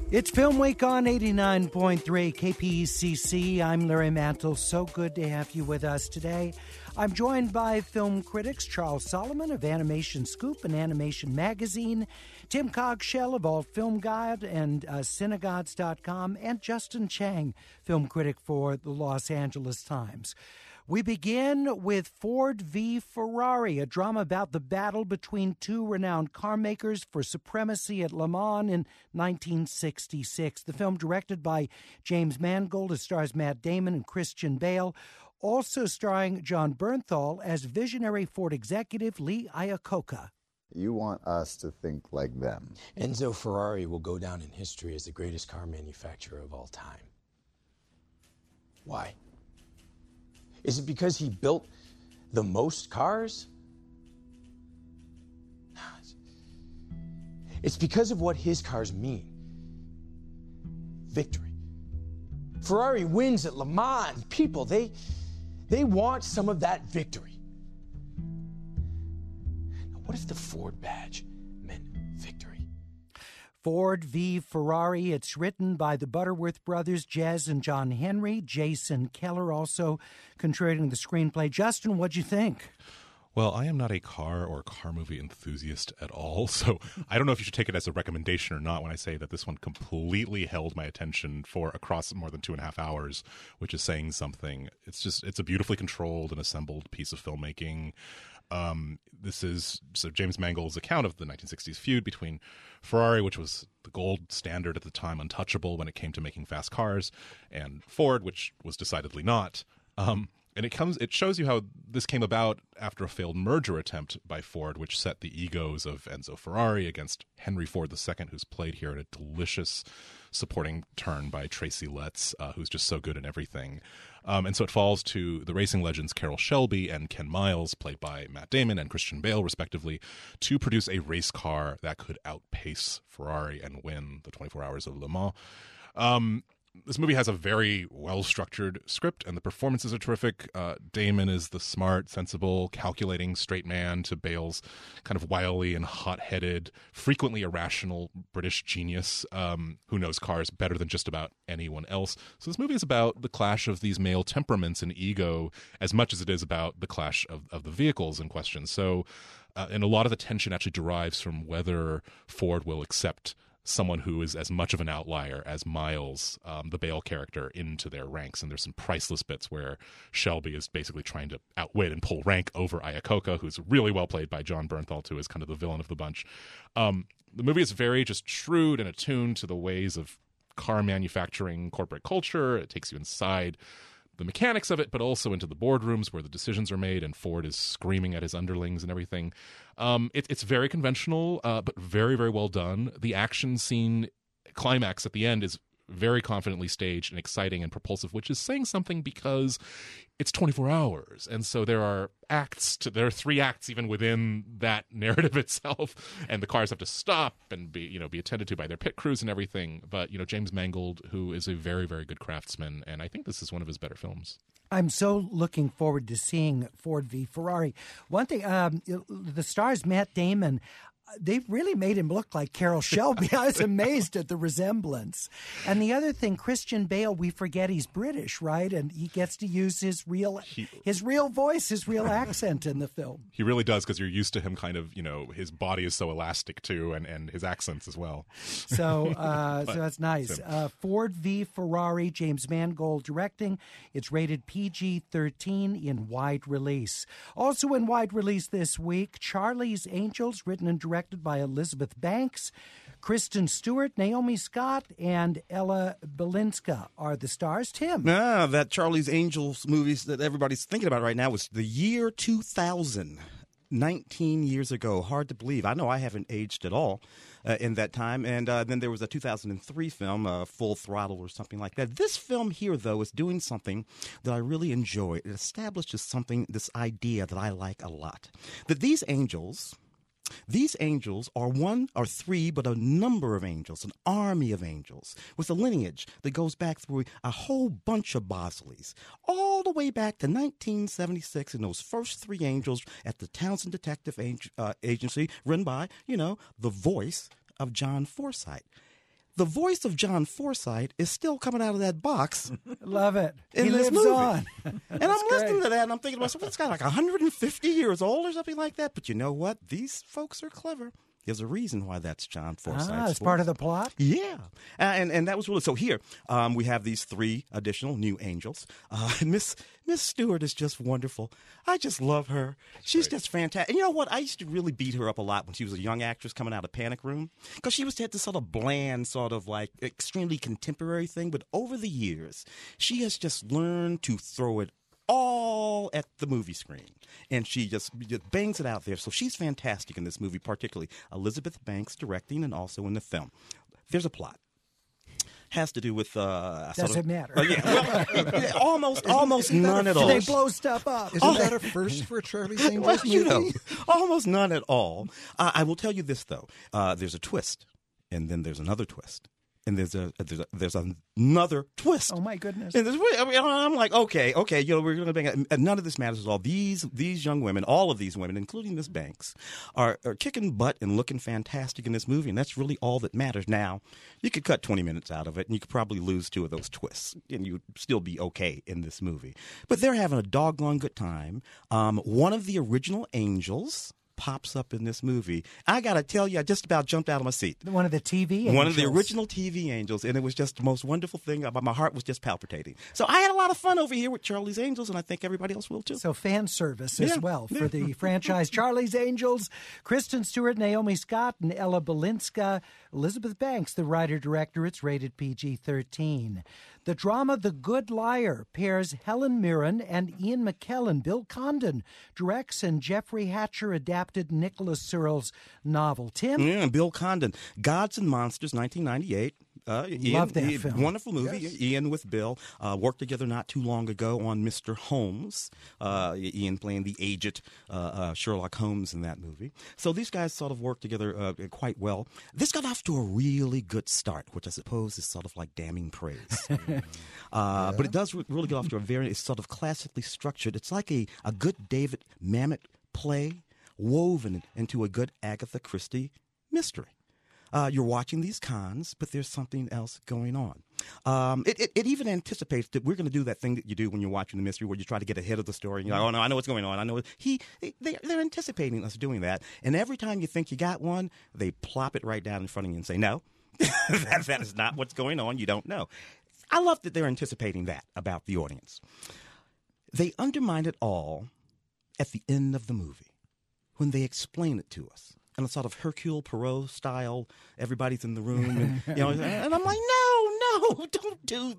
It's Film Week on 89.3 KPCC. I'm Larry Mantle. So good to have you with us today. I'm joined by film critics Charles Solomon of Animation Scoop and Animation Magazine, Tim Cogshell of Alt Film Guide and Cinegods.com, and Justin Chang, film critic for the Los Angeles Times. We begin with Ford v. Ferrari, a drama about the battle between two renowned car makers for supremacy at Le Mans in 1966. The film, directed by James Mangold, it stars Matt Damon and Christian Bale, also starring John Bernthal as visionary Ford executive Lee Iacocca. You want us to think like them. Enzo Ferrari will go down in history as the greatest car manufacturer of all time. Why? Is it because he built the most cars? It's because of what his cars mean. Victory. Ferrari wins at Le Mans. People, they want some of that victory. Now, what if the Ford badge meant victory? Ford v. Ferrari. It's written by the Butterworth brothers, Jez and John Henry. Jason Keller also contributing the screenplay. Justin, what'd you think? Well, I am not a car or car movie enthusiast at all, so I don't know if you should take it as a recommendation or not when I say that this one completely held my attention for across more than 2.5 hours, which is saying something. It's a beautifully controlled and assembled piece of filmmaking. This is James Mangold's account of the 1960s feud between Ferrari, which was the gold standard at the time, untouchable when it came to making fast cars, and Ford, which was decidedly not. And it shows you how this came about after a failed merger attempt by Ford, which set the egos of Enzo Ferrari against Henry Ford II, who's played here in a delicious supporting turn by Tracy Letts, who's just so good in everything. And so it falls to the racing legends Carroll Shelby and Ken Miles, played by Matt Damon and Christian Bale, respectively, to produce a race car that could outpace Ferrari and win the 24 Hours of Le Mans. This movie has a very well-structured script, and the performances are terrific. Damon is the smart, sensible, calculating straight man to Bale's kind of wily and hot-headed, frequently irrational British genius who knows cars better than just about anyone else. So this movie is about the clash of these male temperaments and ego as much as it is about the clash of the vehicles in question. So, and a lot of the tension actually derives from whether Ford will accept someone who is as much of an outlier as Miles, the Bale character, into their ranks. And there's some priceless bits where Shelby is basically trying to outwit and pull rank over Iacocca, who's really well played by John Bernthal, who is kind of the villain of the bunch. The movie is very just shrewd and attuned to the ways of car manufacturing corporate culture. It takes you inside the mechanics of it, but also into the boardrooms where the decisions are made and Ford is screaming at his underlings and everything. It's very conventional, but very, very well done. The action scene climax at the end is very confidently staged and exciting and propulsive, which is saying something because it's 24 hours. And so there are there are 3 acts even within that narrative itself. And the cars have to stop and be attended to by their pit crews and everything. But, James Mangold, who is a very, very good craftsman. And I think this is one of his better films. I'm so looking forward to seeing Ford v. Ferrari. One thing, the stars Matt Damon, they really made him look like Carroll Shelby. I was amazed at the resemblance. And the other thing, Christian Bale, we forget he's British, right? And he gets to use his real voice, his real accent in the film. He really does, because you're used to him kind of, his body is so elastic too, and his accents as well. So that's nice. Ford v. Ferrari, James Mangold directing. It's rated PG-13 in wide release. Also in wide release this week, Charlie's Angels, written and directed by Elizabeth Banks. Kristen Stewart, Naomi Scott, and Ella Balinska are the stars. Tim. That Charlie's Angels movies that everybody's thinking about right now was the year 2000. 19 years ago. Hard to believe. I know I haven't aged at all in that time. And then there was a 2003 film, Full Throttle or something like that. This film here, though, is doing something that I really enjoy. It establishes this idea that I like a lot. That these angels are one or three, but a number of angels, an army of angels, with a lineage that goes back through a whole bunch of Bosleys, all the way back to 1976, and those first 3 angels at the Townsend Detective Agency, run by, the voice of John Forsythe. the voice of John Forsythe is still coming out of that box. Love it. In He this lives movie. on. And I'm listening to that, and I'm thinking to myself, this guy like 150 years old or something like that. But you know what? These folks are clever. There's a reason why that's John Forsythe's It's part of the plot? Yeah. And that was really, so here we have these 3 additional new angels. Miss Stewart is just wonderful. I just love her. She's just fantastic. And you know what? I used to really beat her up a lot when she was a young actress coming out of Panic Room, because she had this sort of bland, sort of like extremely contemporary thing. But over the years, she has just learned to throw it all at the movie screen, and she just bangs it out there. So she's fantastic in this movie, particularly Elizabeth Banks directing and also in the film. There's a plot. Has to do with Does it matter? almost none at all. They blow stuff up. Isn't that a first for Charlie's Angels movie? Almost none at all. I will tell you this though: there's a twist, and then there's another twist. And there's another twist. Oh my goodness! And I'm like, okay, we're going to bang. None of this matters at all. These young women, all of these women, including Miss Banks, are kicking butt and looking fantastic in this movie, and that's really all that matters. Now, you could cut 20 minutes out of it, and you could probably lose 2 of those twists, and you'd still be okay in this movie. But they're having a doggone good time. One of the original angels pops up in this movie. I gotta tell you, I just about jumped out of my seat. One of the TV angels. One of the original TV angels, and it was just the most wonderful thing. My heart was just palpitating. So I had a lot of fun over here with Charlie's Angels, and I think everybody else will too. So fan service as well for the franchise. Charlie's Angels, Kristen Stewart, Naomi Scott, and Ella Balinska. Elizabeth Banks, the writer-director. It's rated PG-13. The drama The Good Liar pairs Helen Mirren and Ian McKellen. Bill Condon directs, and Jeffrey Hatcher adapted Nicholas Searle's novel. Tim? Yeah, Bill Condon. Gods and Monsters, 1998. Love that film. Wonderful movie. Yes. Ian with Bill worked together not too long ago on Mr. Holmes. Ian playing the aged Sherlock Holmes in that movie. So these guys sort of worked together quite well. This got off to a really good start, which I suppose is sort of like damning praise. But it does really get off to it's sort of classically structured. It's like a good David Mamet play woven into a good Agatha Christie mystery. You're watching these cons, but there's something else going on. It even anticipates that we're going to do that thing that you do when you're watching the mystery, where you try to get ahead of the story. You're like, oh no, I know what's going on. I know they're anticipating us doing that. And every time you think you got one, they plop it right down in front of you and say, no, that is not what's going on. You don't know. I love that they're anticipating that about the audience. They undermine it all at the end of the movie when they explain it to us. And a sort of Hercule Poirot style, everybody's in the room, and, and I'm like, no, don't do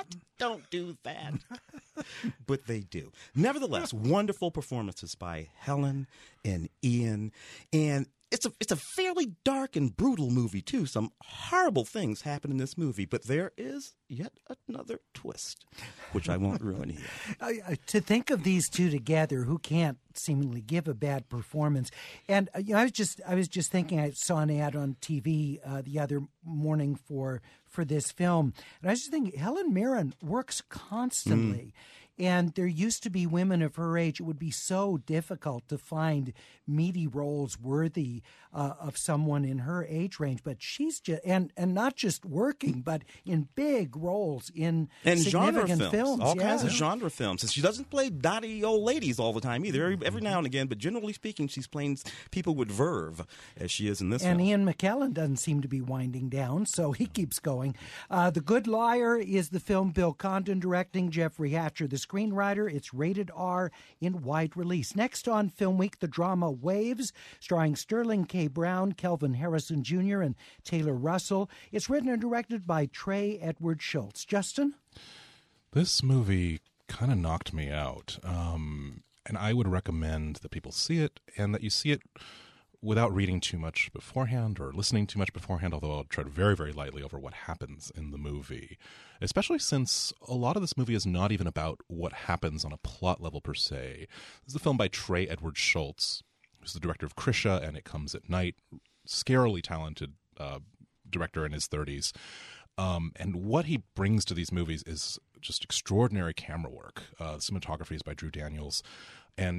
that. But they do. Nevertheless, wonderful performances by Helen and Ian, and it's a fairly dark and brutal movie too. Some horrible things happen in this movie, but there is yet another twist, which I won't ruin here. To think of these two together, who can't seemingly give a bad performance, and I was just thinking, I saw an ad on TV the other morning for this film, and I was just thinking, Helen Mirren works constantly. And there used to be women of her age. It would be so difficult to find meaty roles worthy of someone in her age range. But she's just and not just working, but in big roles in significant genre films. All kinds of genre films. And she doesn't play dotty old ladies all the time either. Every now and again, but generally speaking, she's playing people with verve, as she is in this film. And Ian McKellen doesn't seem to be winding down, so he keeps going. The Good Liar is the film Bill Condon directing, Jeffrey Hatcher the screenwriter. It's rated R in wide release. Next on Film Week, the drama Waves, starring Sterling K. Brown, Kelvin Harrison Jr., and Taylor Russell. It's written and directed by Trey Edward Schultz. Justin? This movie kind of knocked me out, and I would recommend that people see it, and that you see it without reading too much beforehand or listening too much beforehand, although I'll tread very, very lightly over what happens in the movie, especially since a lot of this movie is not even about what happens on a plot level per se. This is a film by Trey Edward Schultz, who's the director of Krisha and It Comes at Night, scarily talented director in his 30s. And what he brings to these movies is just extraordinary camera work. The cinematography is by Drew Daniels, and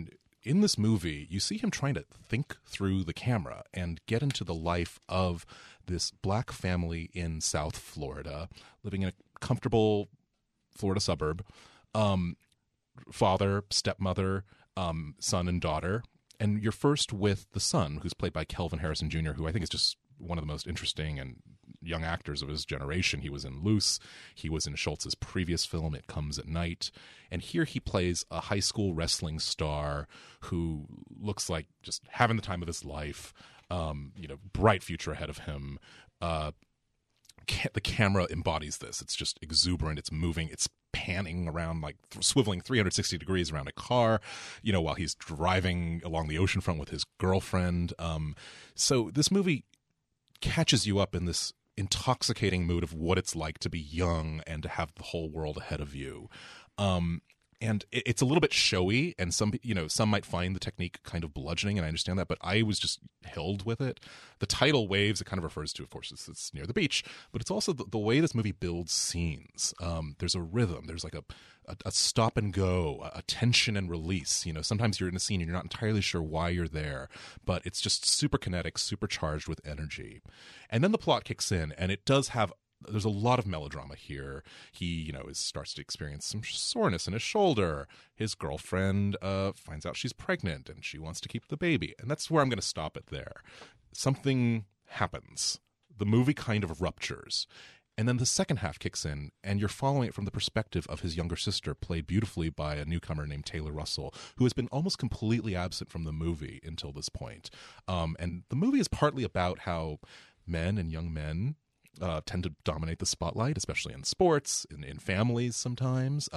in this movie, you see him trying to think through the camera and get into the life of this black family in South Florida, living in a comfortable Florida suburb. Father, stepmother, son and daughter. And you're first with the son, who's played by Kelvin Harrison Jr., who I think is just one of the most interesting and young actors of his generation. He was in Loose. He was in Schultz's previous film, It Comes at Night. And here he plays a high school wrestling star who looks like just having the time of his life, bright future ahead of him. The camera embodies this. It's just exuberant. It's moving. It's panning around, like swiveling 360 degrees around a car, while he's driving along the oceanfront with his girlfriend. So this movie catches you up in this intoxicating mood of what it's like to be young and to have the whole world ahead of you. And it's a little bit showy, and some might find the technique kind of bludgeoning, and I understand that, but I was just held with it. The title Waves, it kind of refers to, of course, it's near the beach, but it's also the way this movie builds scenes. There's a rhythm. There's like a stop and go, a tension and release. Sometimes you're in a scene and you're not entirely sure why you're there, but it's just super kinetic, super charged with energy. And then the plot kicks in, and it does have there's a lot of melodrama here. He, starts to experience some soreness in his shoulder. His girlfriend finds out she's pregnant and she wants to keep the baby. And that's where I'm going to stop it there. Something happens. The movie kind of ruptures. And then the second half kicks in, and you're following it from the perspective of his younger sister, played beautifully by a newcomer named Taylor Russell, who has been almost completely absent from the movie until this point. And the movie is partly about how men and young men tend to dominate the spotlight, especially in sports, in families sometimes.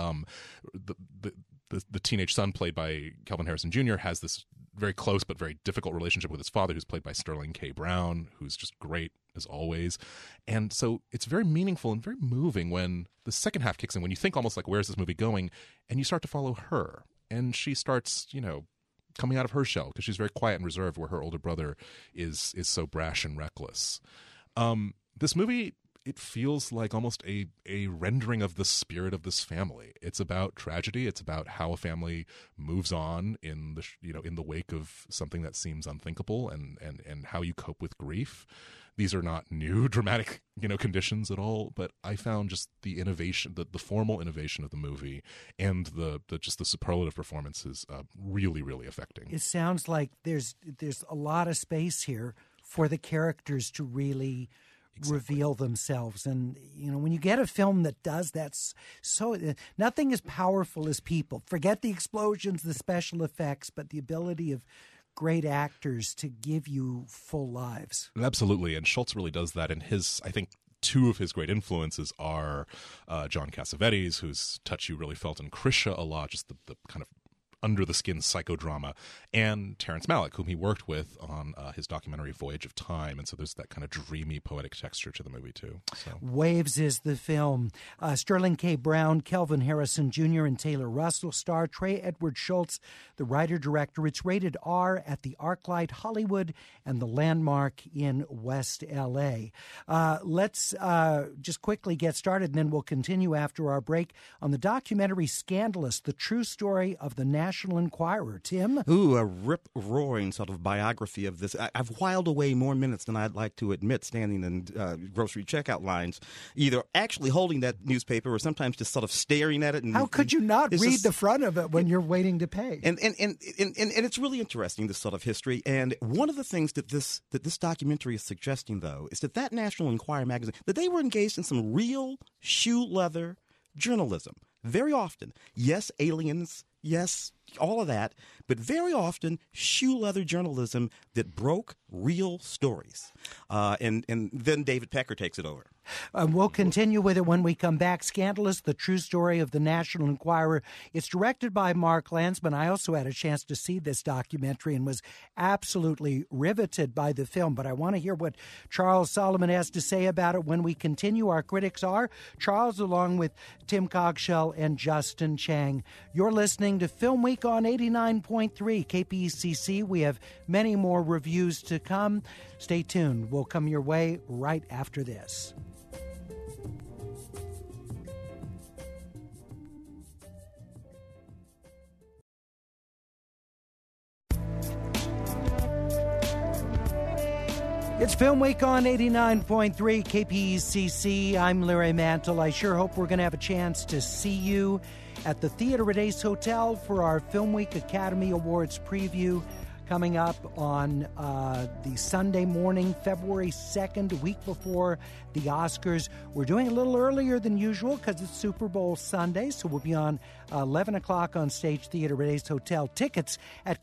The teenage son, played by Kelvin Harrison Jr., has this very close but very difficult relationship with his father, who's played by Sterling K. Brown, who's just great as always. And so it's very meaningful and very moving when the second half kicks in, when you think almost like, where's this movie going? And you start to follow her. And she starts, coming out of her shell, because she's very quiet and reserved, where her older brother is so brash and reckless. This movie, it feels like almost a rendering of the spirit of this family. It's about tragedy. It's about how a family moves on in the wake of something that seems unthinkable, and how you cope with grief. These are not new dramatic conditions at all, but I found just the innovation, the formal innovation of the movie, and the superlative performances really, really affecting. It sounds like there's a lot of space here for the characters to really reveal themselves. And when you get a film that does that, so nothing as powerful as people. Forget the explosions, the special effects, but the ability of great actors to give you full lives. Absolutely, and Schultz really does that. And I think two of his great influences are John Cassavetes, whose touch you really felt in Krisha a lot, just the kind of under-the-skin psychodrama, and Terrence Malick, whom he worked with on his documentary Voyage of Time. And so there's that kind of dreamy, poetic texture to the movie, too. So. Waves is the film. Sterling K. Brown, Kelvin Harrison Jr., and Taylor Russell star. Trey Edward Schultz, the writer-director. It's rated R at the ArcLight Hollywood and the Landmark in West L.A. Let's just quickly get started, and then we'll continue after our break on the documentary Scandalous, the true story of the National Enquirer. Tim? Ooh, a rip-roaring sort of biography of this. I've whiled away more minutes than I'd like to admit standing in grocery checkout lines, either actually holding that newspaper or sometimes just sort of staring at it. And how could you not read the front of it when you're waiting to pay? And it's really interesting, this sort of history. And one of the things that this documentary is suggesting, though, is that National Enquirer magazine, that they were engaged in some real shoe leather journalism. Very often, yes, aliens, yes, all of that, but very often shoe leather journalism that broke real stories. And then David Pecker takes it over. We'll continue with it when we come back. Scandalous, the true story of the National Enquirer. It's directed by Mark Landsman. I also had a chance to see this documentary and was absolutely riveted by the film. But I want to hear what Charles Solomon has to say about it when we continue. Our critics are Charles, along with Tim Cogshell and Justin Chang. You're listening to Film Week on 89.3 KPCC. We have many more reviews to come. Stay tuned. We'll come your way right after this. It's Film Week on 89.3 KPCC. I'm Larry Mantle. I sure hope we're going to have a chance to see you at the Theater at Ace Hotel for our Film Week Academy Awards preview coming up on the Sunday morning, February 2nd, a week before the Oscars. We're doing a little earlier than usual because it's Super Bowl Sunday, so we'll be on 11 o'clock on Stage Theater at Ace Hotel. Tickets at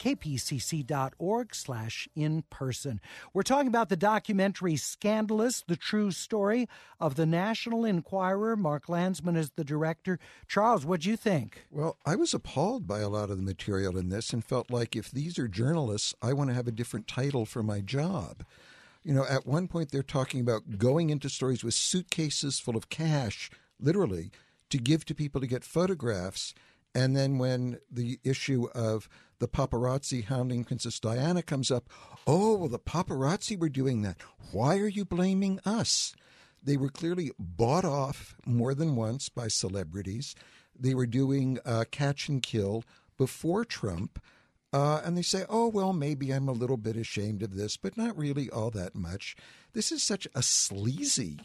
kpcc.org/in-person. We're talking about the documentary Scandalous, the true story of the National Enquirer. Mark Landsman is the director. Charles, what'd you think? Well, I was appalled by a lot of the material in this and felt like if these are journalists, I want to have a different title for my job. You know, at one point they're talking about going into stories with suitcases full of cash, literally, to give to people to get photographs. And then when the issue of the paparazzi hounding Princess Diana comes up, oh, well, the paparazzi were doing that. Why are you blaming us? They were clearly bought off more than once by celebrities. They were doing catch and kill before Trump. And they say, oh, well, maybe I'm a little bit ashamed of this, but not really all that much. This is such a sleazy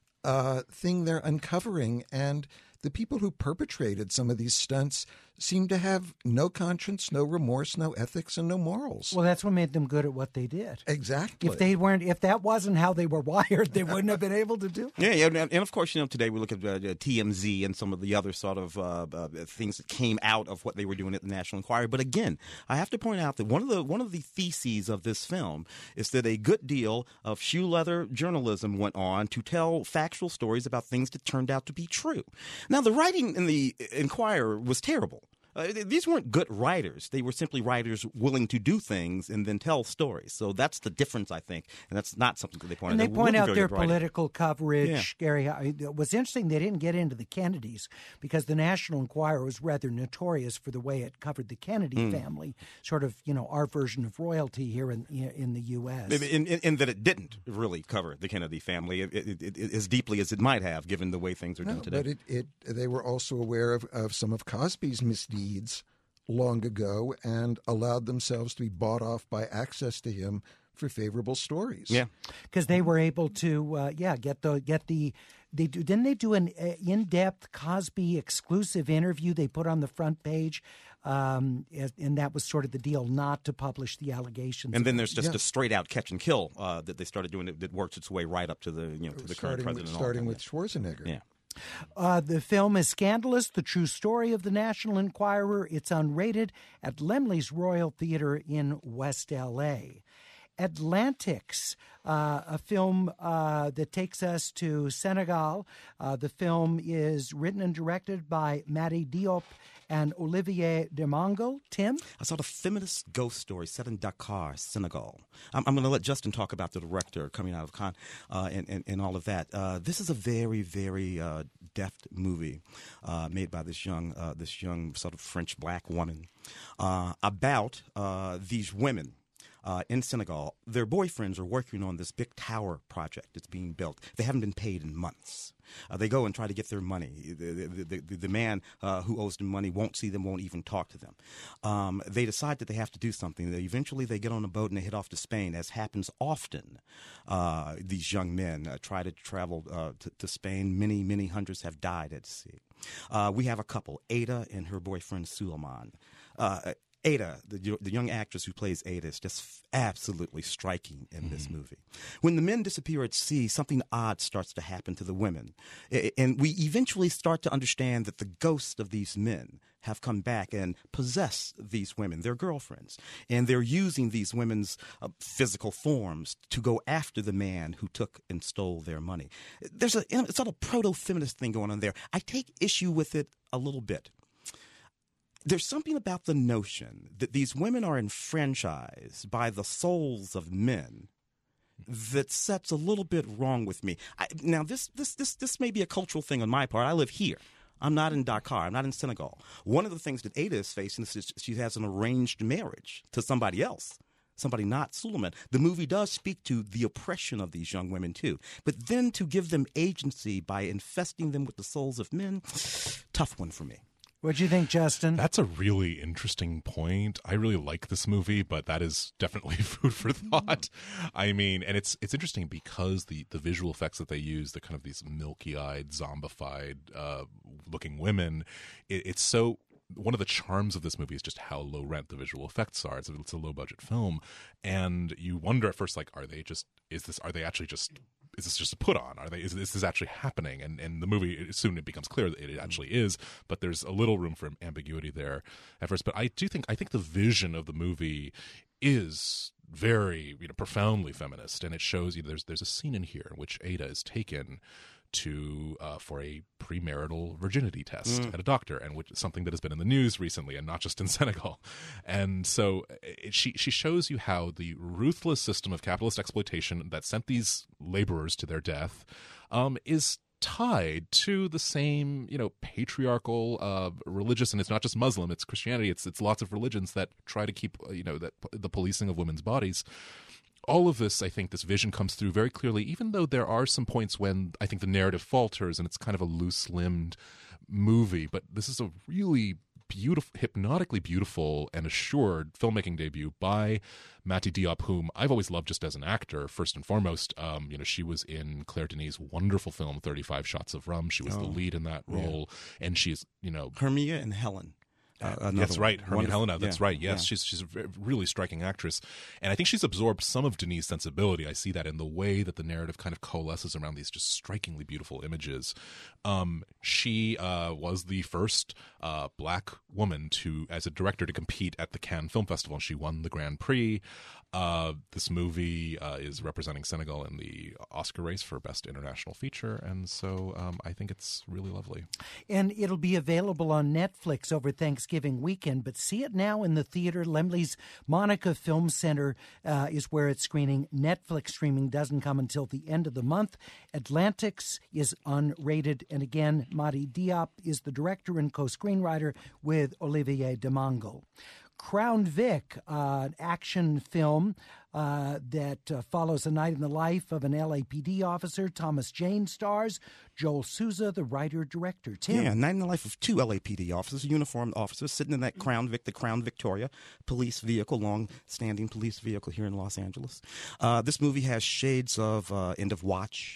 thing they're uncovering. And the people who perpetrated some of these stunts seem to have no conscience, no remorse, no ethics, and no morals. Well, that's what made them good at what they did. Exactly. If that wasn't how they were wired, they wouldn't have been able to do it. Yeah, and of course, today we look at TMZ and some of the other sort of things that came out of what they were doing at the National Enquirer. But again, I have to point out that one of the theses of this film is that a good deal of shoe leather journalism went on to tell factual stories about things that turned out to be true. Now, the writing in the Enquirer was terrible. These weren't good writers. They were simply writers willing to do things and then tell stories. So that's the difference, I think, and that's not something that they point out. And they point out their writing. Political coverage. Yeah. Gary, it was interesting they didn't get into the Kennedys because the National Enquirer was rather notorious for the way it covered the Kennedy family, sort of, our version of royalty here in the U.S. In that it didn't really cover the Kennedy family as deeply as it might have, given the way things are done today. But they were also aware of some of Cosby's misdeeds long ago and allowed themselves to be bought off by access to him for favorable stories. Yeah, because they were able to didn't they do an in-depth Cosby exclusive interview they put on the front page, and that was sort of the deal, not to publish the allegations. And then there's just a straight out catch and kill that they started doing that works its way right up to the to the current president. Starting with Schwarzenegger. Yeah. The film is Scandalous, the true story of the National Enquirer. It's unrated at Laemmle's Royal Theater in West L.A. Atlantics, a film that takes us to Senegal. The film is written and directed by Madi Diop and Olivier Demango. Tim? A sort of feminist ghost story set in Dakar, Senegal. I'm going to let Justin talk about the director coming out of Cannes and all of that. This is a very, very deft movie made by this young sort of French black woman about these women. In Senegal, their boyfriends are working on this big tower project that's being built. They haven't been paid in months. They go and try to get their money. The man who owes them money won't see them, won't even talk to them. They decide that they have to do something. Eventually, they get on a boat and they head off to Spain, as happens often. These young men try to travel to Spain. Many, many hundreds have died at sea. We have a couple, Ada and her boyfriend, Suleiman. Ada, the young actress who plays Ada, is just absolutely striking in this movie. When the men disappear at sea, something odd starts to happen to the women. And we eventually start to understand that the ghosts of these men have come back and possess these women, their girlfriends. And they're using these women's physical forms to go after the man who took and stole their money. There's a sort of proto-feminist thing going on there. I take issue with it a little bit. There's something about the notion that these women are enfranchised by the souls of men that sets a little bit wrong with me. Now, this may be a cultural thing on my part. I live here. I'm not in Dakar. I'm not in Senegal. One of the things that Ada is facing is she has an arranged marriage to somebody else, somebody not Suleiman. The movie does speak to the oppression of these young women, too. But then to give them agency by infesting them with the souls of men, tough one for me. What'd you think, Justin? That's a really interesting point. I really like this movie, but that is definitely food for thought. I mean, and it's interesting because the visual effects that they use, the kind of these milky-eyed, zombified looking women, it's so... One of the charms of this movie is just how low rent the visual effects are. It's a low budget film, and you wonder at first, like, is this just a put on? Is this actually happening? And the movie, soon it becomes clear that it actually is, but there's a little room for ambiguity there at first. But I think the vision of the movie is very, profoundly feminist, and it shows you there's a scene in here in which Ada is taken to for a premarital virginity test at a doctor, and which is something that has been in the news recently, and not just in Senegal. And so she shows you how the ruthless system of capitalist exploitation that sent these laborers to their death is tied to the same, patriarchal religious, and it's not just Muslim, it's Christianity, it's lots of religions that try to keep the policing of women's bodies. All of this, I think, this vision comes through very clearly, even though there are some points when I think the narrative falters and it's kind of a loose-limbed movie. But this is a really beautiful, hypnotically beautiful and assured filmmaking debut by Mati Diop, whom I've always loved just as an actor, first and foremost. She was in Claire Denis' wonderful film, 35 Shots of Rum. She was the lead in that role. Yeah. And she's, Hermia and Helen. That's right, Hermia Helena. That's yeah, right. Yes, yeah. She's a really striking actress, and I think she's absorbed some of Denis' sensibility. I see that in the way that the narrative kind of coalesces around these just strikingly beautiful images. She was the first black woman as a director to compete at the Cannes Film Festival, and she won the Grand Prix. This movie is representing Senegal in the Oscar race for Best International Feature, and so I think it's really lovely. And it'll be available on Netflix over Thanksgiving weekend, but see it now in the theater. Laemmle's Monica Film Center is where it's screening. Netflix streaming doesn't come until the end of the month. Atlantics is unrated, and again, Mati Diop is the director and co-screenwriter with Olivier Demangle. Crown Vic, an action film that follows a night in the life of an LAPD officer. Thomas Jane stars. Joel Souza, the writer-director. Tim. Yeah, night in the life of two LAPD officers, uniformed officers, sitting in that Crown Vic, the Crown Victoria police vehicle, long-standing police vehicle here in Los Angeles. This movie has shades of End of Watch.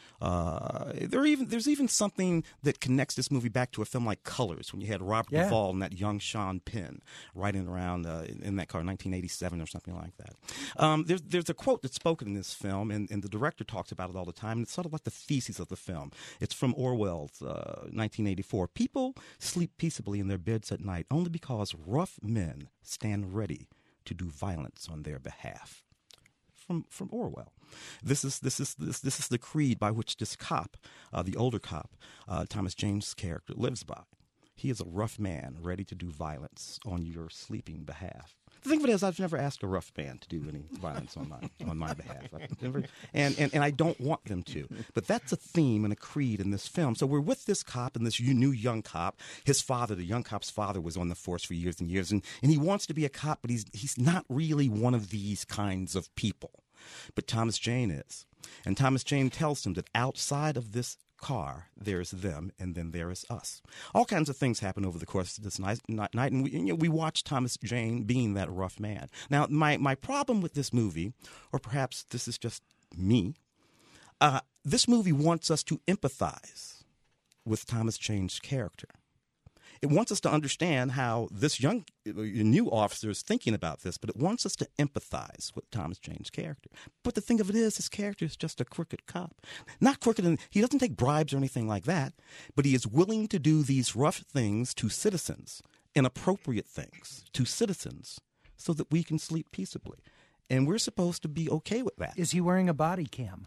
There's even something that connects this movie back to a film like Colors, when you had Robert Duvall and that young Sean Penn riding around in that car, 1987 or something like that. There's a quote that's spoken in this film, and the director talks about it all the time, and it's sort of like the thesis of the film. It's from Orwell's 1984. People sleep peaceably in their beds at night only because rough men stand ready to do violence on their behalf. From Orwell. This is the creed by which this cop, the older cop, Thomas Jane's character, lives by. He is a rough man ready to do violence on your sleeping behalf. The thing of it is, I've never asked a rough man to do any violence on my behalf. And I don't want them to. But that's a theme and a creed in this film. So we're with this cop and this new young cop. His father, the young cop's father, was on the force for years and years. And he wants to be a cop, but he's not really one of these kinds of people. But Thomas Jane is. And Thomas Jane tells him that outside of this car, there's them, and then there is us. All kinds of things happen over the course of this night, and we watch Thomas Jane being that rough man. Now, my problem with this movie, or perhaps this is just me, this movie wants us to empathize with Thomas Jane's character. It wants us to understand how this new officer is thinking about this, but it wants us to empathize with Thomas Jane's character. But the thing of it is, his character is just a crooked cop. Not crooked, and he doesn't take bribes or anything like that, but he is willing to do these rough things to citizens, inappropriate things to citizens, so that we can sleep peaceably. And we're supposed to be okay with that. Is he wearing a body cam?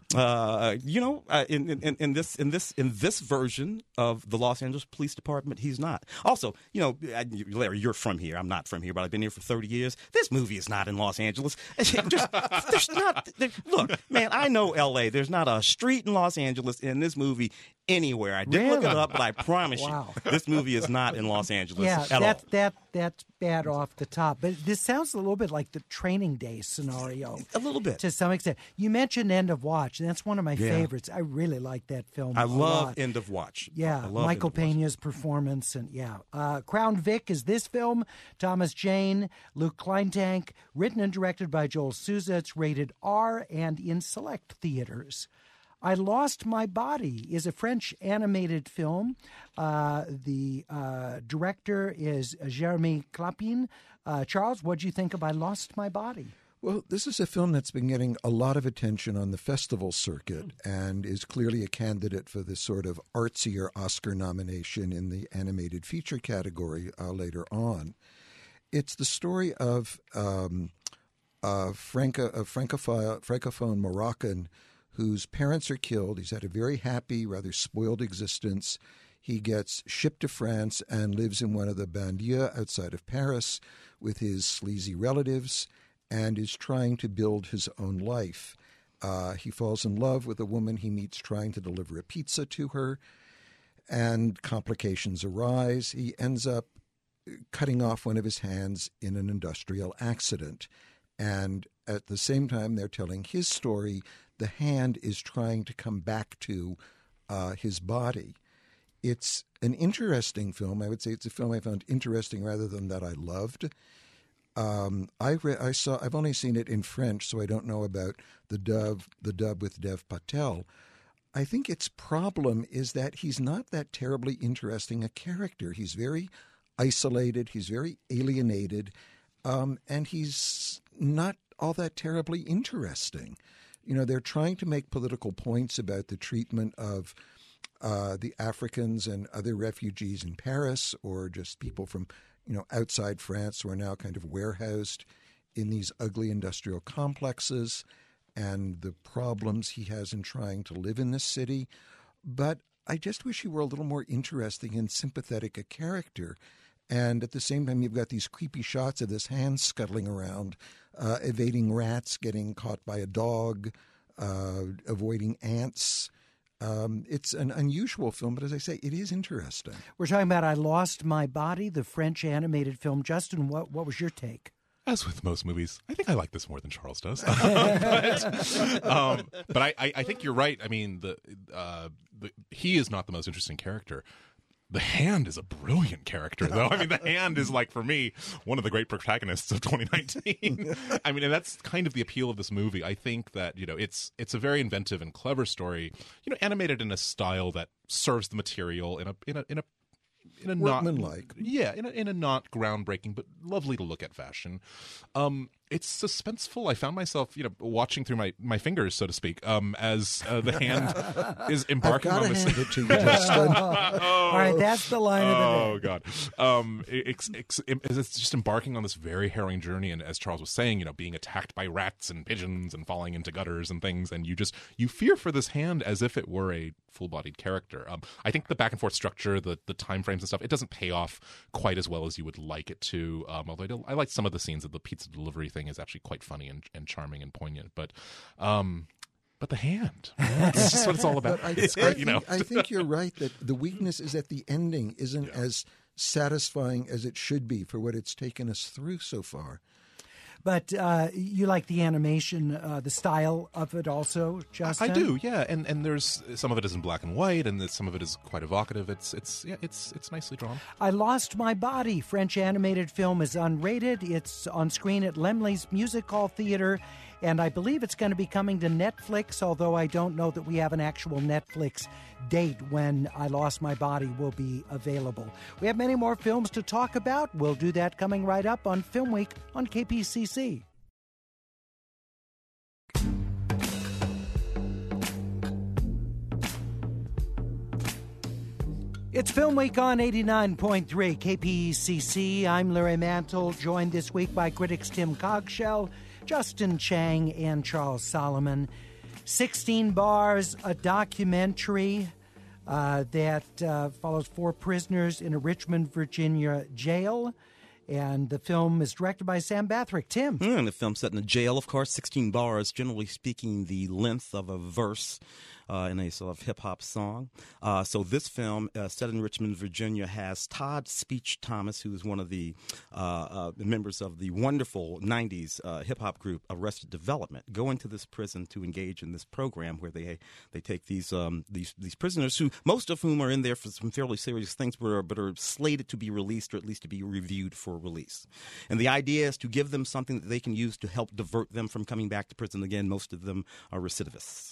In this version of the Los Angeles Police Department, he's not. Also, Larry, you're from here. I'm not from here, but I've been here for 30 years. This movie is not in Los Angeles. There's not. Look, man, I know L.A. There's not a street in Los Angeles in this movie anywhere. I didn't look it Really? up, but I promise Wow. you, this movie is not in Los Angeles Yeah, at all. that's bad off the top. But this sounds a little bit like the Training Day scenario. A little bit. To some extent. You mentioned End of Watch, and that's one of my Yeah. favorites. I really like that film I a love lot. End of Watch. Yeah, I love Michael End of Watch. Pena's performance, and Crown Vic is this film. Thomas Jane, Luke Kleintank, written and directed by Joel Souza. It's rated R and in select theaters. I Lost My Body is a French animated film. The director is Jeremy Clapin. Charles, what do you think of I Lost My Body? Well, this is a film that's been getting a lot of attention on the festival circuit and is clearly a candidate for this sort of artsier Oscar nomination in the animated feature category later on. It's the story of a francophone Moroccan whose parents are killed. He's had a very happy, rather spoiled existence. He gets shipped to France and lives in one of the banlieues outside of Paris with his sleazy relatives and is trying to build his own life. He falls in love with a woman he meets trying to deliver a pizza to her, and complications arise. He ends up cutting off one of his hands in an industrial accident. And at the same time they're telling his story, the hand is trying to come back to his body. It's an interesting film. I would say it's a film I found interesting rather than that I loved. I've only seen it in French, so I don't know about the dub with Dev Patel. I think its problem is that he's not that terribly interesting a character. He's very isolated. He's very alienated, and he's not all that terribly interesting. You know, they're trying to make political points about the treatment of the Africans and other refugees in Paris, or just people from, outside France who are now kind of warehoused in these ugly industrial complexes, and the problems he has in trying to live in this city. But I just wish he were a little more interesting and sympathetic a character. And at the same time, you've got these creepy shots of this hand scuttling around, evading rats, getting caught by a dog, avoiding ants. It's an unusual film, but as I say, it is interesting. We're talking about I Lost My Body, the French animated film. Justin, what was your take? As with most movies, I think I like this more than Charles does. But I think you're right. I mean, he is not the most interesting character. The hand is a brilliant character, though. I mean, the hand is, like, for me, one of the great protagonists of 2019. I mean, and that's kind of the appeal of this movie. I think that, it's a very inventive and clever story, animated in a style that serves the material in a not workmanlike. Yeah, in a not groundbreaking but lovely to look at fashion. It's suspenseful. I found myself, watching through my fingers, so to speak, as the hand is embarking on this. I've got to hand it to you, Justin. All right, that's the line of the day. Oh God! It's just embarking on this very harrowing journey, and as Charles was saying, being attacked by rats and pigeons and falling into gutters and things, and you fear for this hand as if it were a full-bodied character. I think the back and forth structure, the time frames and stuff, it doesn't pay off quite as well as you would like it to. Although I like some of the scenes of the pizza delivery thing is actually quite funny and charming and poignant, but the hand, it's just what it's all about. I think you're right that the weakness is that the ending isn't as satisfying as it should be for what it's taken us through so far. But you like the animation, the style of it also, Justin? I do, yeah. And there's some of it is in black and white, and some of it is quite evocative. It's nicely drawn. I Lost My Body, French animated film, is unrated. It's on screen at Laemmle's Music Hall Theater, and I believe it's going to be coming to Netflix, although I don't know that we have an actual Netflix date when I Lost My Body will be available. We have many more films to talk about. We'll do that coming right up on Film Week on KPCC. It's Film Week on 89.3 KPCC. I'm Larry Mantle, joined this week by critics Tim Cogshell, Justin Chang, and Charles Solomon. 16 Bars, a documentary that follows 4 prisoners in a Richmond, Virginia jail. And the film is directed by Sam Bathrick. Tim? And the film's set in a jail, of course. 16 bars, generally speaking, the length of a verse. in a sort of hip-hop song. So this film, set in Richmond, Virginia, has Todd Speech Thomas, who is one of the members of the wonderful 90s hip-hop group Arrested Development, go into this prison to engage in this program where they take these prisoners, who most of whom are in there for some fairly serious things, but are slated to be released, or at least to be reviewed for release. And the idea is to give them something that they can use to help divert them from coming back to prison again. Most of them are recidivists.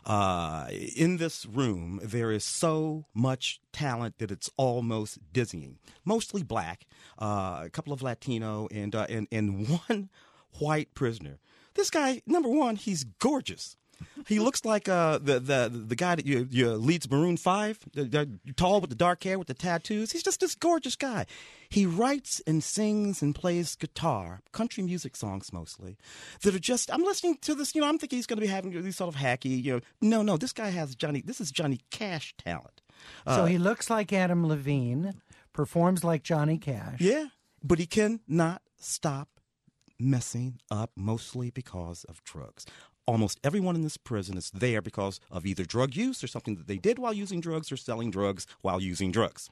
In this room, there is so much talent that it's almost dizzying. Mostly black, a couple of Latino, and one white prisoner. This guy, number one, he's gorgeous. He looks like the guy that leads Maroon 5, tall with the dark hair with the tattoos. He's just this gorgeous guy. He writes and sings and plays guitar, country music songs mostly, that are just, I'm listening to this, I'm thinking he's going to be having these sort of hacky, no, this guy has this is Johnny Cash talent. So he looks like Adam Levine, performs like Johnny Cash. Yeah, but he cannot stop messing up, mostly because of drugs. Almost everyone in this prison is there because of either drug use or something that they did while using drugs, or selling drugs while using drugs.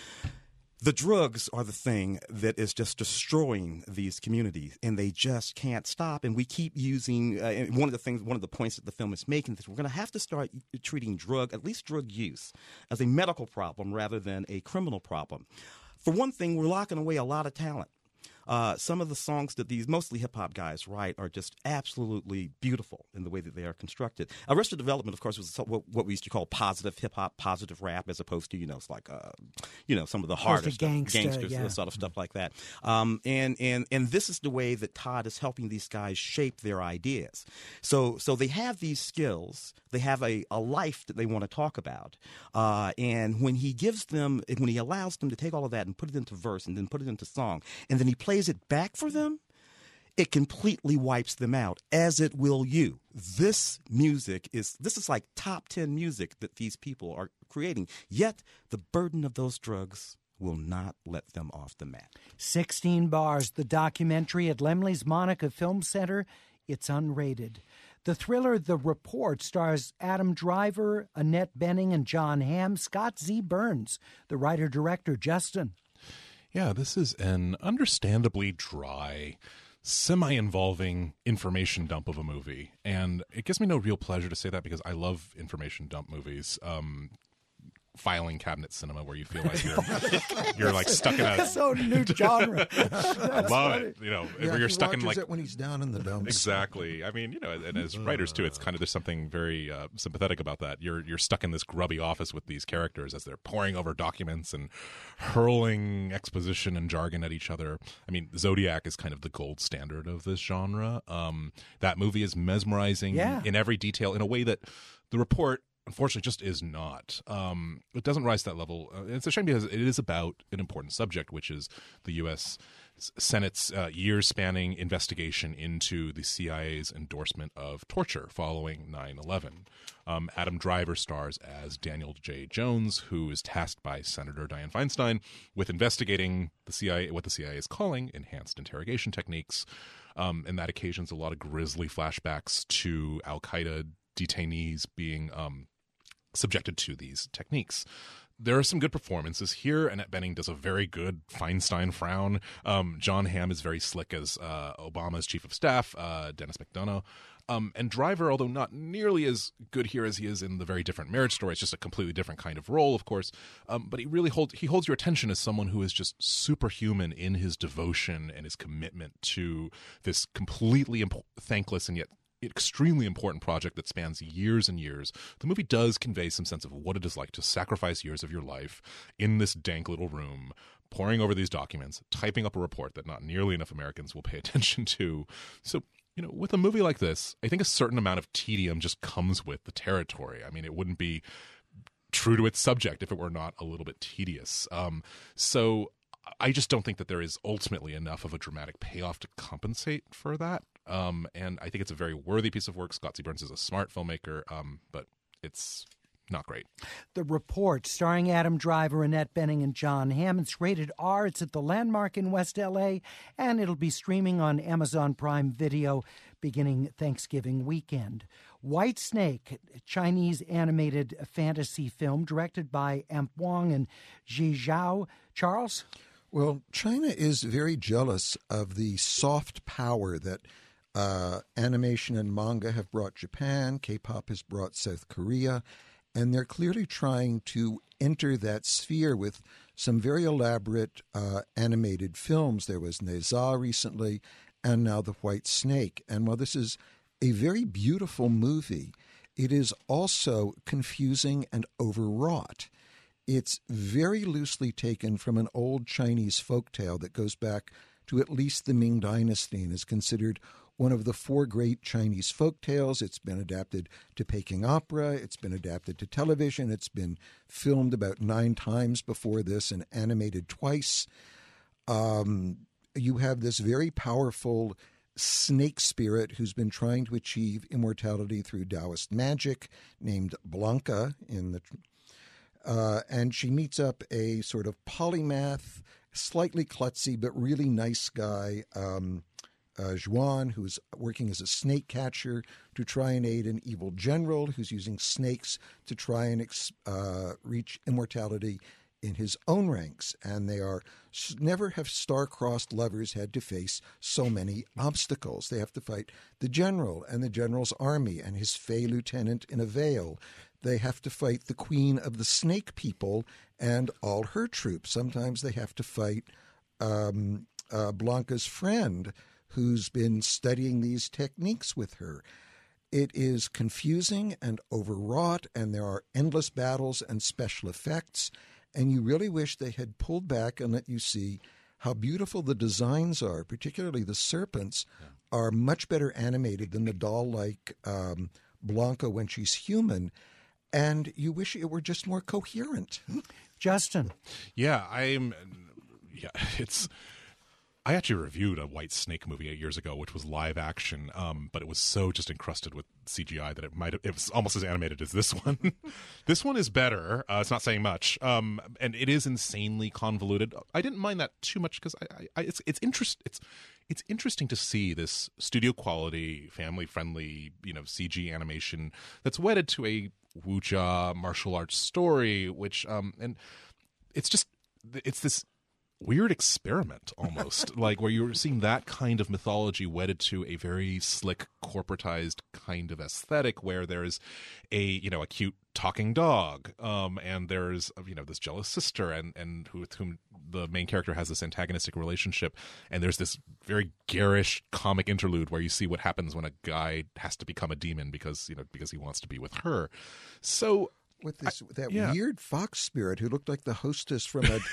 The drugs are the thing that is just destroying these communities, and they just can't stop. And we keep using one of the points that the film is making, is we're going to have to start treating at least drug use, as a medical problem rather than a criminal problem. For one thing, we're locking away a lot of talent. Some of the songs that these mostly hip-hop guys write are just absolutely beautiful in the way that they are constructed. Arrested Development, of course, was what we used to call positive hip-hop, positive rap, as opposed to, it's like, some of the harder stuff, gangsters, sort of stuff like that. And this is the way that Todd is helping these guys shape their ideas. So they have these skills. They have a life that they want to talk about. And when he allows them to take all of that and put it into verse and then put it into song, and then he plays it back for them, it completely wipes them out, as it will you. This is like top 10 music that these people are creating, yet the burden of those drugs will not let them off the mat. 16 Bars, the documentary at Laemmle's Monica Film Center. It's unrated. The thriller The Report stars Adam Driver, Annette Bening, and John Hamm. Scott Z. Burns, the writer-director. Justin. Yeah, this is an understandably dry, semi-involving information dump of a movie. And it gives me no real pleasure to say that, because I love information dump movies. Filing cabinet cinema, where you feel like you're like stuck in a so new genre. I love it. Where you're stuck in like it when he's down in the dumps. Exactly. I mean, and as writers too, it's kind of, there's something very sympathetic about that. You're stuck in this grubby office with these characters as they're poring over documents and hurling exposition and jargon at each other. I mean, Zodiac is kind of the gold standard of this genre. That movie is mesmerizing in every detail in a way that The Report, unfortunately, just is not. It doesn't rise to that level. It's a shame, because it is about an important subject, which is the U.S. Senate's years-spanning investigation into the CIA's endorsement of torture following 9/11. Adam Driver stars as Daniel J. Jones, who is tasked by Senator Dianne Feinstein with investigating the CIA, what the CIA is calling enhanced interrogation techniques. And that occasions a lot of grisly flashbacks to Al-Qaeda detainees being subjected to these techniques. There are some good performances here. Annette Bening does a very good Feinstein frown. John Hamm is very slick as Obama's chief of staff, Dennis McDonough. And Driver, although not nearly as good here as he is in the Very Different Marriage Story, it's just a completely different kind of role, of course. But he really holds your attention as someone who is just superhuman in his devotion and his commitment to this completely thankless and yet extremely important project that spans years and years. The movie does convey some sense of what it is like to sacrifice years of your life in this dank little room, poring over these documents, typing up a report that not nearly enough Americans will pay attention to. So, with a movie like this, I think a certain amount of tedium just comes with the territory. I mean, it wouldn't be true to its subject if it were not a little bit tedious. So I just don't think that there is ultimately enough of a dramatic payoff to compensate for that. And I think it's a very worthy piece of work. Scott Z. Burns is a smart filmmaker, but it's not great. The Report, starring Adam Driver, Annette Bening, and John Hamm. It's rated R. It's at the Landmark in West L.A., and it'll be streaming on Amazon Prime Video beginning Thanksgiving weekend. White Snake, Chinese animated fantasy film directed by Amp Wong and Ji Zhao. Charles? Well, China is very jealous of the soft power that animation and manga have brought Japan, K-pop has brought South Korea, and they're clearly trying to enter that sphere with some very elaborate animated films. There was Ne Zha recently, and now The White Snake. And while this is a very beautiful movie, it is also confusing and overwrought. It's very loosely taken from an old Chinese folktale that goes back to at least the Ming Dynasty and is considered one of the four great Chinese folk tales. It's been adapted to Peking opera. It's been adapted to television. It's been filmed about 9 times before this and animated twice. You have this very powerful snake spirit who's been trying to achieve immortality through Taoist magic, named Blanca, and she meets up a sort of polymath, slightly klutzy but really nice guy, Zhuan, who's working as a snake catcher to try and aid an evil general who's using snakes to try and reach immortality in his own ranks. And they are never have star-crossed lovers had to face so many obstacles. They have to fight the general and the general's army and his fey lieutenant in a veil. They have to fight the queen of the snake people and all her troops. Sometimes they have to fight Blanca's friend, who's been studying these techniques with her. It is confusing and overwrought, and there are endless battles and special effects, and you really wish they had pulled back and let you see how beautiful the designs are, particularly the serpents, are much better animated than the doll-like Blanca when she's human, and you wish it were just more coherent. Justin? I actually reviewed a White Snake movie 8 years ago, which was live action, but it was so just encrusted with CGI that it was almost as animated as this one. This one is better. It's not saying much, and it is insanely convoluted. I didn't mind that too much because it's interesting to see this studio quality, family friendly, CG animation that's wedded to a wuxia martial arts story, which and it's this weird experiment almost like where you're seeing that kind of mythology wedded to a very slick corporatized kind of aesthetic where there's a cute talking dog and there's this jealous sister and with whom the main character has this antagonistic relationship, and there's this very garish comic interlude where you see what happens when a guy has to become a demon because he wants to be with her. So with weird fox spirit who looked like the hostess from a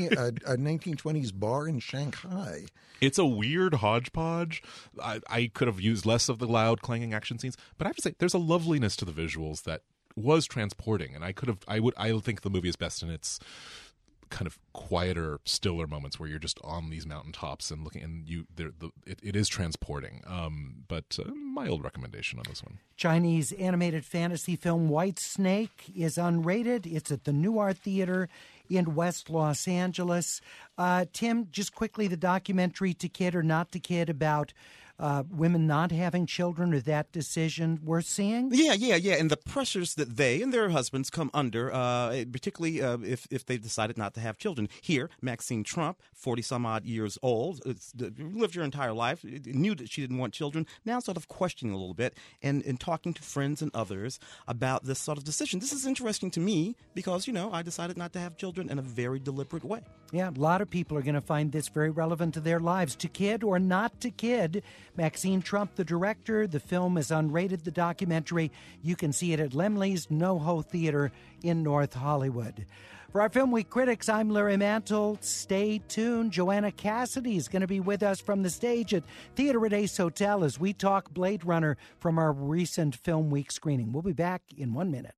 1920s bar in Shanghai. It's a weird hodgepodge. I could have used less of the loud clanging action scenes, but I have to say there's a loveliness to the visuals that was transporting, and I think the movie is best in its kind of quieter, stiller moments where you're just on these mountaintops and looking, and it is transporting. But mild recommendation on this one. Chinese animated fantasy film White Snake is unrated. It's at the Nuart Theater in West Los Angeles. Tim, just quickly, the documentary To Kid or Not to Kid about women not having children, or that decision we're seeing? Yeah. And the pressures that they and their husbands come under, particularly if they've decided not to have children. Here, Maxine Trump, 40-some-odd years old, lived her entire life, knew that she didn't want children, now sort of questioning a little bit and talking to friends and others about this sort of decision. This is interesting to me because, I decided not to have children in a very deliberate way. Yeah, a lot of people are going to find this very relevant to their lives. To Kid or Not to Kid, Maxine Trump, the director. The film is unrated, the documentary. You can see it at Laemmle's NoHo Theater in North Hollywood. For our Film Week critics, I'm Larry Mantle. Stay tuned. Joanna Cassidy is going to be with us from the stage at Theater at Ace Hotel as we talk Blade Runner from our recent Film Week screening. We'll be back in 1 minute.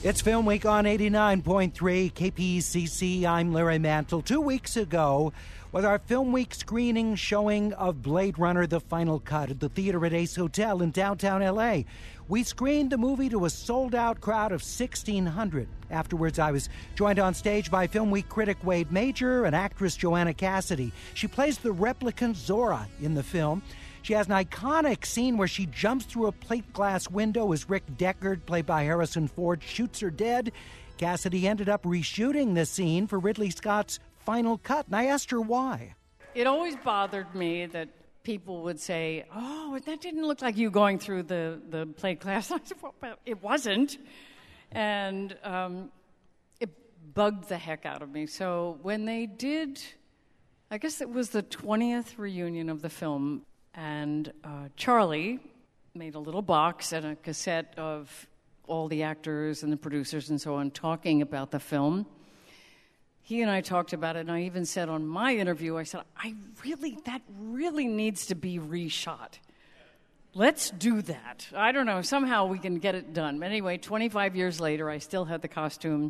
It's Film Week on 89.3 KPCC. I'm Larry Mantle. 2 weeks ago was our Film Week screening showing of Blade Runner: The Final Cut at the theater at Ace Hotel in downtown L.A. We screened the movie to a sold-out crowd of 1,600. Afterwards, I was joined on stage by Film Week critic Wade Major and actress Joanna Cassidy. She plays the replicant Zora in the film. She has an iconic scene where she jumps through a plate glass window as Rick Deckard, played by Harrison Ford, shoots her dead. Cassidy ended up reshooting the scene for Ridley Scott's Final Cut, and I asked her why. It always bothered me that people would say, "Oh, that didn't look like you going through the plate glass." I said, "Well, it wasn't." And it bugged the heck out of me. So when they did, I guess it was the 20th reunion of the film, and Charlie made a little box and a cassette of all the actors and the producers and so on talking about the film. He and I talked about it, and I even said on my interview, I said, that really needs to be reshot. Let's do that. I don't know, somehow we can get it done. But anyway, 25 years later, I still had the costume.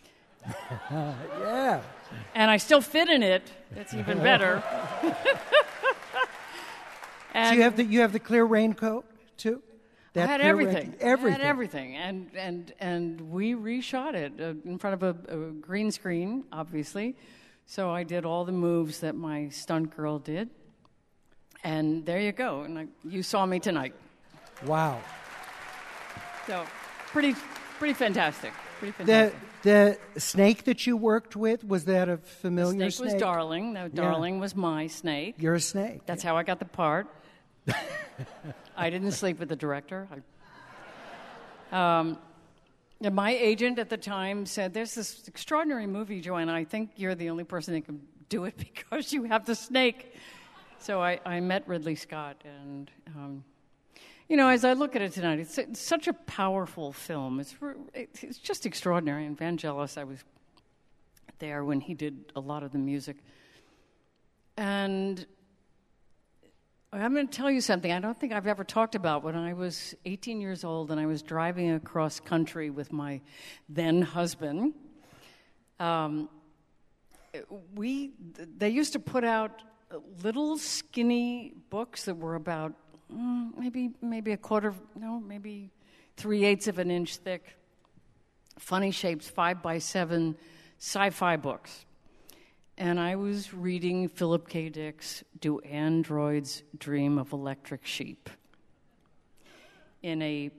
Yeah. And I still fit in it. That's even better. So you have the clear raincoat too? I had everything. Everything. I had everything, and we reshot it in front of a green screen, obviously. So I did all the moves that my stunt girl did, and there you go. And you saw me tonight. Wow. So pretty fantastic. Pretty fantastic. The snake that you worked with, was that a familiar the snake? Was Darling. No, Darling was my snake. You're a snake. That's how I got the part. I didn't sleep with the director. And my agent at the time said, "There's this extraordinary movie, Joanna. I think you're the only person that can do it because you have the snake." So I met Ridley Scott, and as I look at it tonight, it's such a powerful film. It's just extraordinary. And Vangelis, I was there when he did a lot of the music, and I'm going to tell you something I don't think I've ever talked about. When I was 18 years old and I was driving across country with my then husband, they used to put out little skinny books that were about maybe a quarter, maybe 3/8 of an inch thick, funny shapes, 5x7 sci-fi books. And I was reading Philip K. Dick's Do Androids Dream of Electric Sheep in a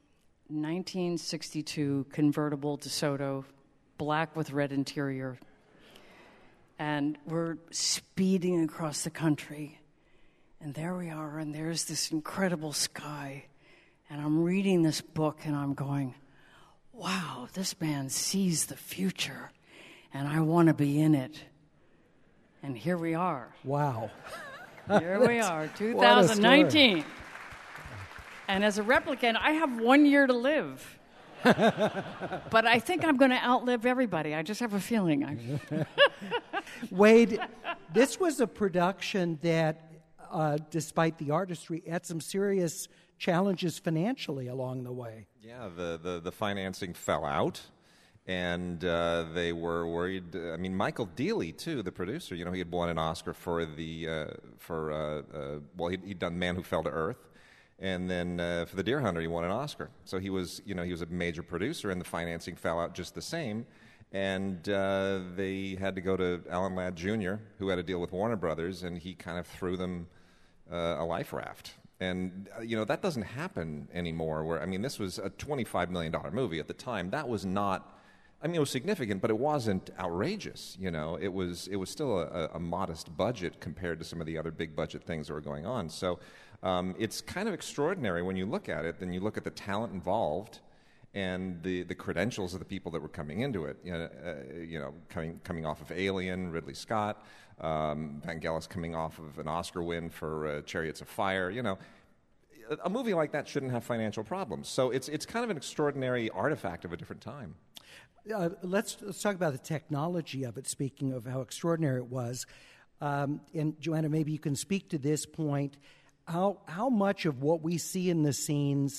1962 convertible DeSoto, black with red interior. And we're speeding across the country. And there we are, and there's this incredible sky. And I'm reading this book, and I'm going, wow, this man sees the future, and I want to be in it. And here we are. Wow. Here we are, 2019. And as a replicant, I have 1 year to live. But I think I'm going to outlive everybody. I just have a feeling. Wade, this was a production that, despite the artistry, had some serious challenges financially along the way. Yeah, the financing fell out. And they were worried. I mean, Michael Dealey, too, the producer. He had won an Oscar for he'd done Man Who Fell to Earth, and then for The Deer Hunter, he won an Oscar. So he was a major producer, and the financing fell out just the same. And they had to go to Alan Ladd Jr., who had a deal with Warner Brothers, and he kind of threw them a life raft. And that doesn't happen anymore. This was a $25 million movie at the time. That was not. It was significant, but it wasn't outrageous. It was still a modest budget compared to some of the other big budget things that were going on. So it's kind of extraordinary when you look at it. Then you look at the talent involved and the credentials of the people that were coming into it. Coming off of Alien, Ridley Scott, Vangelis coming off of an Oscar win for Chariots of Fire. A movie like that shouldn't have financial problems. So it's kind of an extraordinary artifact of a different time. Let's talk about the technology of it, speaking of how extraordinary it was. And Joanna, maybe you can speak to this point. How much of what we see in the scenes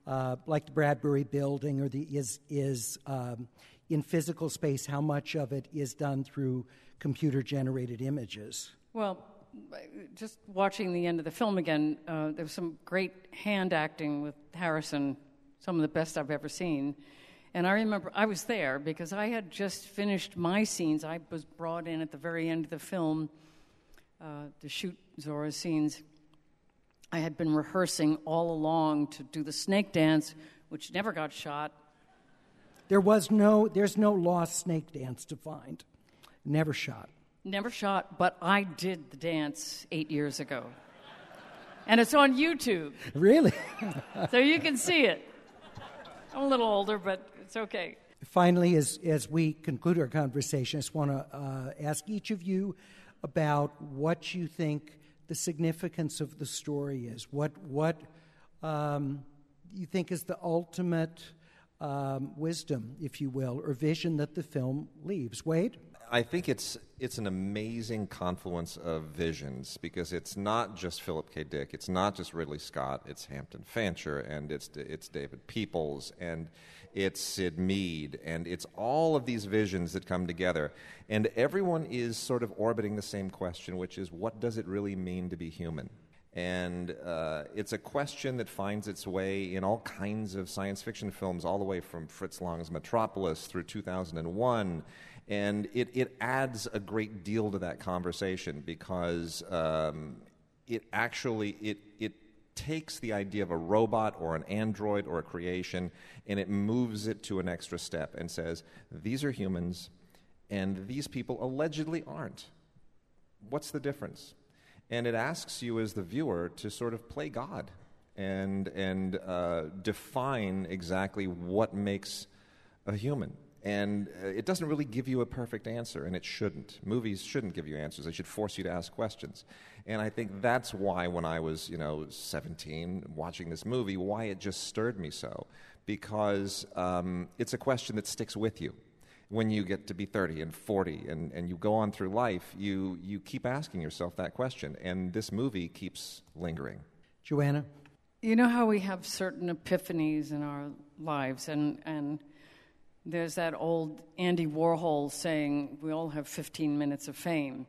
like the Bradbury Building, or is in physical space, how much of it is done through computer-generated images? Well, just watching the end of the film again, there was some great hand acting with Harrison, some of the best I've ever seen. And I remember I was there because I had just finished my scenes. I was brought in at the very end of the film to shoot Zora's scenes. I had been rehearsing all along to do the snake dance, which never got shot. There's no lost snake dance to find. Never shot. Never shot, but I did the dance 8 years ago. And it's on YouTube. Really? So you can see it. I'm a little older, but it's okay. Finally, as we conclude our conversation, I just want to ask each of you about what you think the significance of the story is. What you think is the ultimate wisdom, if you will, or vision that the film leaves. Wade? I think it's an amazing confluence of visions, because it's not just Philip K. Dick, it's not just Ridley Scott, it's Hampton Fancher, and it's David Peoples, and it's Sid Mead, and it's all of these visions that come together. And everyone is sort of orbiting the same question, which is, what does it really mean to be human? And it's a question that finds its way in all kinds of science fiction films, all the way from Fritz Lang's Metropolis through 2001. And it adds a great deal to that conversation, because it takes the idea of a robot or an android or a creation, and it moves it to an extra step and says, these are humans, and these people allegedly aren't. What's the difference? And it asks you as the viewer to sort of play God and define exactly what makes a human. And it doesn't really give you a perfect answer, and it shouldn't. Movies shouldn't give you answers. They should force you to ask questions. And I think that's why when I was, 17, watching this movie, why it just stirred me so. Because it's a question that sticks with you. When you get to be 30 and 40 and you go on through life, you keep asking yourself that question. And this movie keeps lingering. Joanna? You know how we have certain epiphanies in our lives, and there's that old Andy Warhol saying, we all have 15 minutes of fame.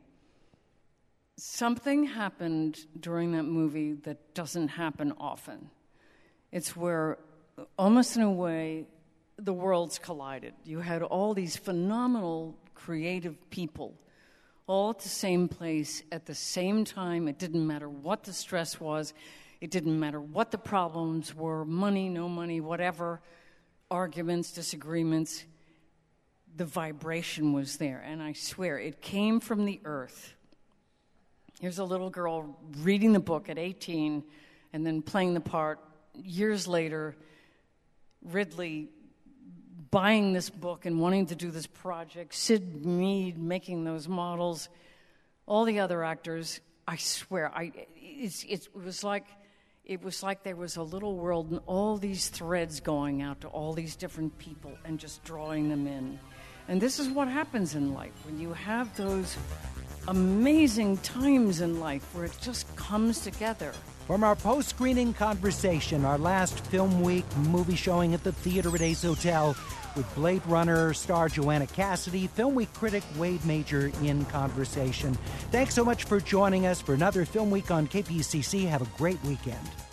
Something happened during that movie that doesn't happen often. It's where, almost in a way, the worlds collided. You had all these phenomenal, creative people all at the same place at the same time. It didn't matter what the stress was. It didn't matter what the problems were, money, no money, whatever. Arguments, disagreements, the vibration was there. And I swear, it came from the earth. Here's a little girl reading the book at 18 and then playing the part. Years later, Ridley buying this book and wanting to do this project, Sid Mead making those models, all the other actors. I swear, it was like there was a little world and all these threads going out to all these different people and just drawing them in. And this is what happens in life when you have those amazing times in life where it just comes together. From our post-screening conversation, our last Film Week movie showing at the Theater at Ace Hotel with Blade Runner star Joanna Cassidy, Film Week critic Wade Major in conversation. Thanks so much for joining us for another Film Week on KPCC. Have a great weekend.